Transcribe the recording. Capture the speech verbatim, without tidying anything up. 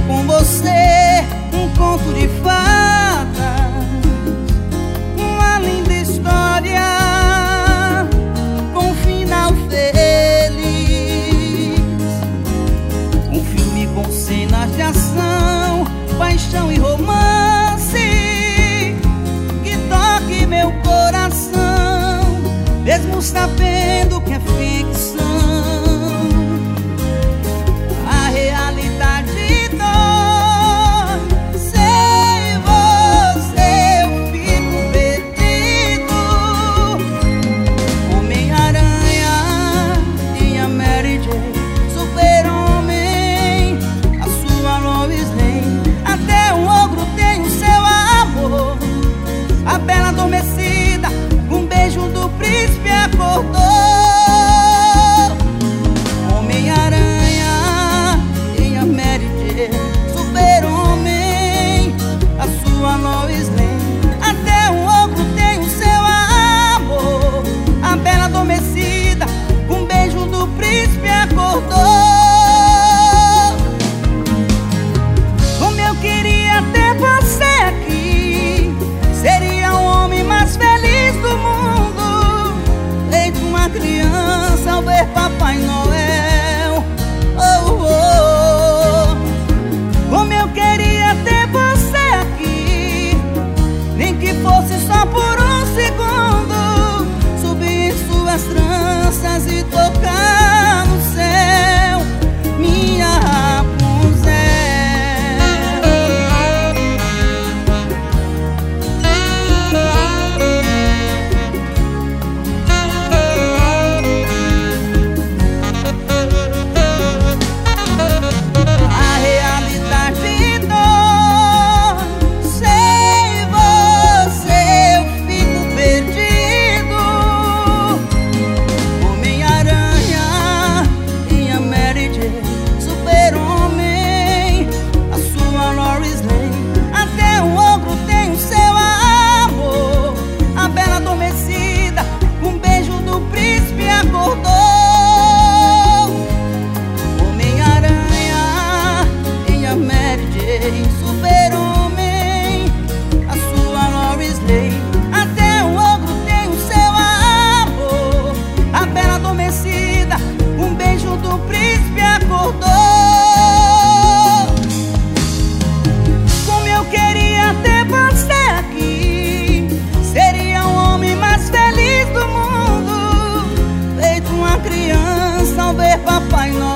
com você um conto de fadas, uma linda história com um final feliz. Um filme com cenas de ação, paixão e romance que toque meu coração, mesmo sabendo que é ficção. A realidade dói, sem você eu fico perdido. Homem-Aranha e a Mary Jane, Super-Homem, a sua Lois Lane. Até um ogro tem o seu amor. A bela adormecida, um beijo do príncipe acordou. Homem-Aranha e a Mary Jane, Super-Homem, a sua Lois Lane. Até um ogro tem o seu amor. A bela adormecida, um beijo do príncipe acordou. Como eu queria ter você aqui, seria o homem mais feliz do mundo, feito uma criança ao ver Papai Noel. Oh, oh. Como eu queria ter você aqui, nem que fosse só por um segundo, subir em suas tranças e tocar no céu, minha Rapunzel. Super-Homem, a sua Lois Lane. Até um ogro tem o seu amor. A bela adormecida, um beijo do príncipe acordou. Como eu queria ter você aqui, seria o homem mais feliz do mundo, feito uma criança ao ver Papai Noel.